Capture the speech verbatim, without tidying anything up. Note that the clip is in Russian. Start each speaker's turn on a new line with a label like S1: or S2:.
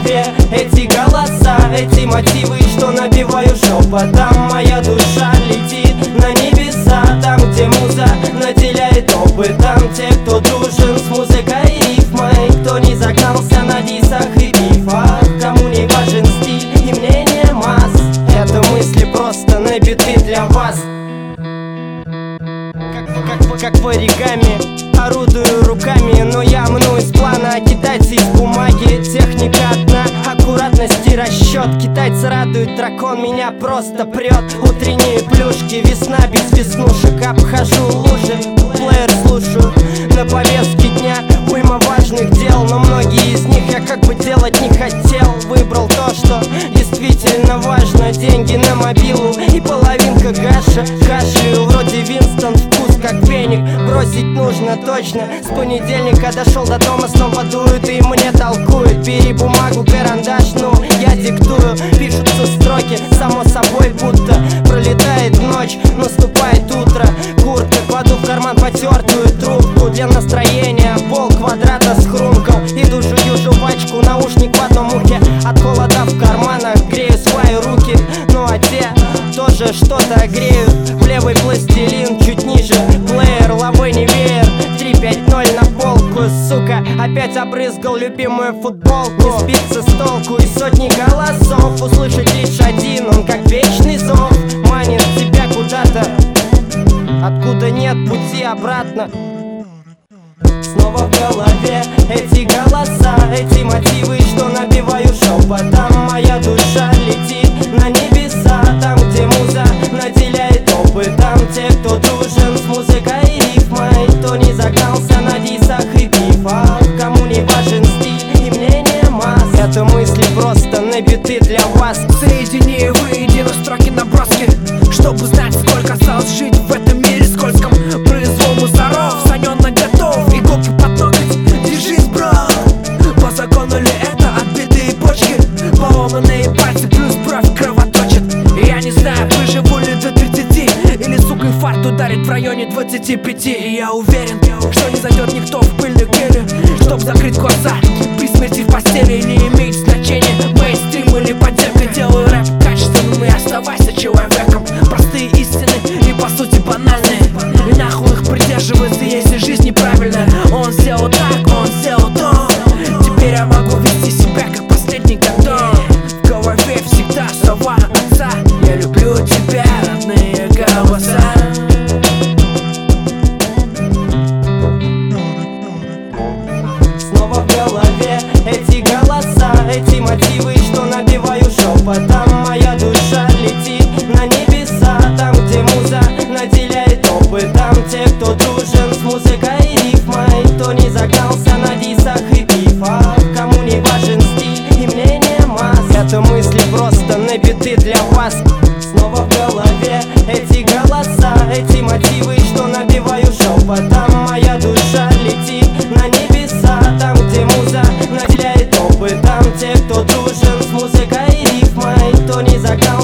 S1: голове эти голоса, эти мотивы, что набиваю шепотом. Моя душа летит на небеса, там, где муза наделяет опытом. Те, кто дружен с музыкой и рифмой, кто не загнался на дисах и бифах, кому не важен стиль и мнение масс. Это мысли просто на биты для вас. Как, как, как в оригами орудую руками, но я мну из плана, а китайцы из бумаги. Техника одна, аккуратность и расчет. Китайцы радуют, дракон меня просто прет. Утренние плюшки, весна без веснушек. Обхожу лужи, плеер слушаю. На повестке дня уйма важных дел, но многие из них я как бы делать не хотел. Выбрал то, что действительно важно. Деньги на мобилу и половинка гаша. Кашляю вроде Винстон, вкус как веник. Бросить нужно точно. С понедельника дошел до дома, снова дует и мне толкует. Бери бумагу, карандаш, ну я диктую. Пишутся строки, само собой, будто пролетает ночь, наступает утро. Куртка, кладу в карман потертую трубку для настроения. Пол квадрата схрумкал, иду жую жвачку. Наушник в одном ухе, от холода в карманах грею свои руки. Ну а те тоже что-то греют. В левый пластилин, чуть ниже плеер, лавы не веер. Три пять ноль на полку, сука, опять обрызгал любимую футболку. Не сбиться с толку и сотни голосов услышать лишь один, он как вечный зов. Манит тебя куда-то, откуда нет пути обратно. Снова в голове эти голоса, эти мотивы, что набиваю шепотом. Моя душа летит на небеса, там, где муза наделяет опытом. Те, кто дружен с музыкой и рифмой, кто не загнался на дисах и бифах, кому не важен стиль и мнение масс. Это мысли просто на биты для вас.
S2: Соедини воедино строки наброски, чтобы знать, сколько осталось жить в этом мире скользком. Произвол мусоров, санёно готов, иголки под ноготь, держись, бро. По закону ли это отбитые почки, поломанные пальцы плюс бровь кровоточит. Я не знаю, выживу ли до тридцати, или, сука, инфаркт ударит в районе двадцати пяти. И я уверен, что не зайдет никто в пыльную келью, чтоб закрыть глаза при смерти в постели. Не имеет значения мейнстрим или подземка. Делаю рэп качественным и оставайся человеком. Простые истины и по сути банальные, и нахуй их придерживаться, если жизнь неправильная. Он сделал так, он сделал то, теперь я могу вести себя как последний гондон. В голове всегда слова отца: я люблю тебя, родные голоса.
S1: Снова в голове эти голоса, эти мотивы, что набиваю шепотом. Моя душа летит на небеса, там, где муза наделяет опытом. Те, кто дружен с музыкой и рифмой, кто не загнался на дисах и бифах, кому не важен стиль и мнение масс. Это мысли просто на биты для вас. Снова в голове эти голоса, эти мотивы, что набиваю шепотом. Моя душа летит на небеса, там, где муза наделяет опытом. Те, кто дружен с музыкой и рифмой, кто не загнал